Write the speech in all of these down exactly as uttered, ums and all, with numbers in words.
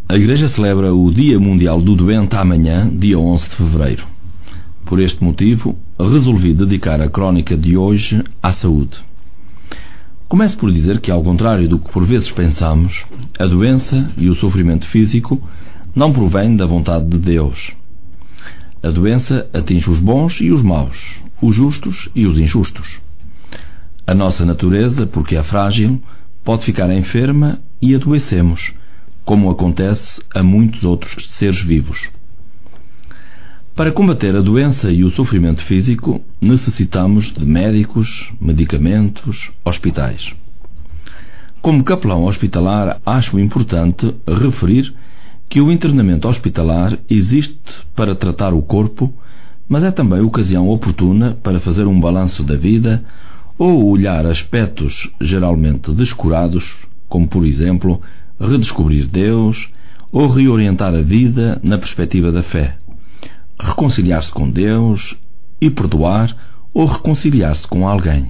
A Igreja celebra o Dia Mundial do Doente amanhã, dia onze de fevereiro. Por este motivo, resolvi dedicar a crónica de hoje à saúde. Começo por dizer que, ao contrário do que por vezes pensamos, a doença e o sofrimento físico não provêm da vontade de Deus. A doença atinge os bons e os maus, os justos e os injustos. A nossa natureza, porque é frágil, pode ficar enferma e adoecemos, como acontece a muitos outros seres vivos. Para combater a doença e o sofrimento físico, necessitamos de médicos, medicamentos, hospitais. Como capelão hospitalar, acho importante referir que o internamento hospitalar existe para tratar o corpo, mas é também ocasião oportuna para fazer um balanço da vida ou olhar aspectos geralmente descurados, como, por exemplo, redescobrir Deus ou reorientar a vida na perspectiva da fé, reconciliar-se com Deus e perdoar ou reconciliar-se com alguém.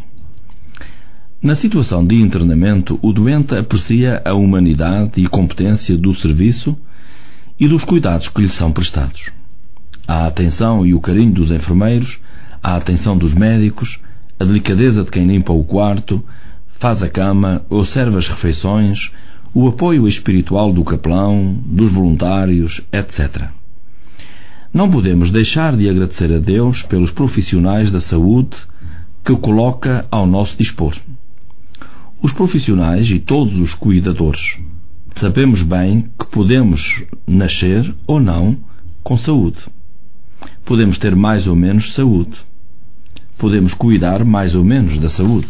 Na situação de internamento, o doente aprecia a humanidade e competência do serviço e dos cuidados que lhe são prestados. A atenção e o carinho dos enfermeiros, a atenção dos médicos, a delicadeza de quem limpa o quarto, faz a cama ou serve as refeições, o apoio espiritual do capelão, dos voluntários, etcétera. Não podemos deixar de agradecer a Deus pelos profissionais da saúde que coloca ao nosso dispor. Os profissionais e todos os cuidadores. Sabemos bem que podemos nascer ou não com saúde. Podemos ter mais ou menos saúde. Podemos cuidar mais ou menos da saúde.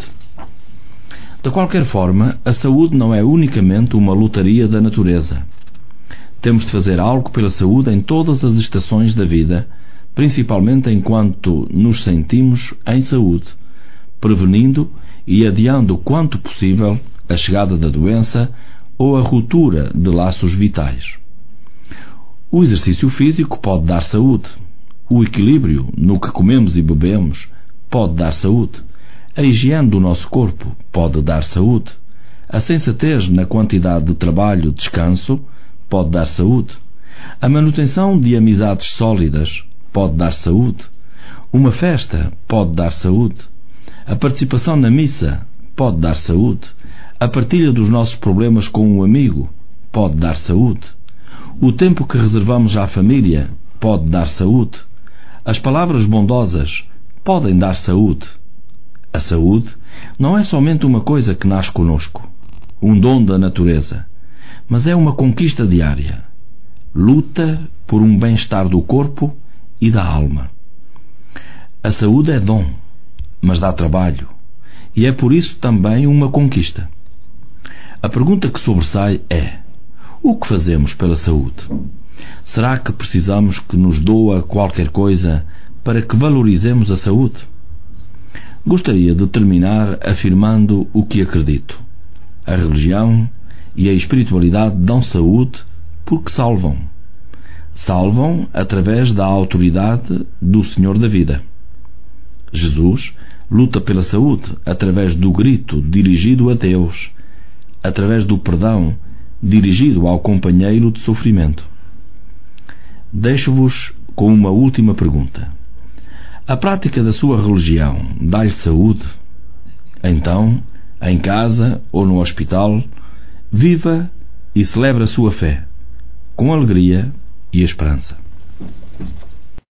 De qualquer forma, a saúde não é unicamente uma lotaria da natureza. Temos de fazer algo pela saúde em todas as estações da vida, principalmente enquanto nos sentimos em saúde, prevenindo e adiando quanto possível a chegada da doença ou a ruptura de laços vitais. O exercício físico pode dar saúde. O equilíbrio no que comemos e bebemos pode dar saúde. A higiene do nosso corpo pode dar saúde. A sensatez na quantidade de trabalho e descanso pode dar saúde. A manutenção de amizades sólidas pode dar saúde. Uma festa pode dar saúde. A participação na missa pode dar saúde. A partilha dos nossos problemas com um amigo pode dar saúde. O tempo que reservamos à família pode dar saúde. As palavras bondosas podem dar saúde. A saúde não é somente uma coisa que nasce conosco, um dom da natureza, mas é uma conquista diária. Luta por um bem-estar do corpo e da alma. A saúde é dom, mas dá trabalho, e é por isso também uma conquista. A pergunta que sobressai é: o que fazemos pela saúde? Será que precisamos que nos doa qualquer coisa para que valorizemos a saúde? Gostaria de terminar afirmando o que acredito. A religião e a espiritualidade dão saúde porque salvam. Salvam através da autoridade do Senhor da vida. Jesus luta pela saúde através do grito dirigido a Deus, através do perdão dirigido ao companheiro de sofrimento. Deixo-vos com uma última pergunta. A prática da sua religião dá-lhe saúde? Então, em casa ou no hospital, viva e celebre a sua fé, com alegria e esperança.